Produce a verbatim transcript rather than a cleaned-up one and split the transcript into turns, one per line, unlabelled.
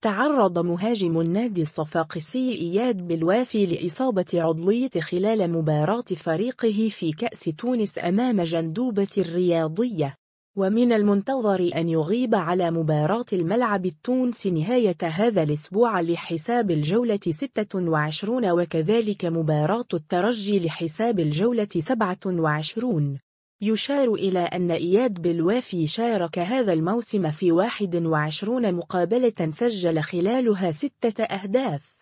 تعرض مهاجم النادي الصفاقسي إياد بالوافي لإصابة عضلية خلال مباراة فريقه في كأس تونس أمام جندوبة الرياضية، ومن المنتظر أن يغيب على مباراة الملعب التونسي نهاية هذا الأسبوع لحساب الجولة ستة وعشرين وكذلك مباراة الترجي لحساب الجولة سبعة وعشرين. يشار إلى أن إياد بالوافي شارك هذا الموسم في واحد وعشرين مقابلة سجل خلالها ستة أهداف.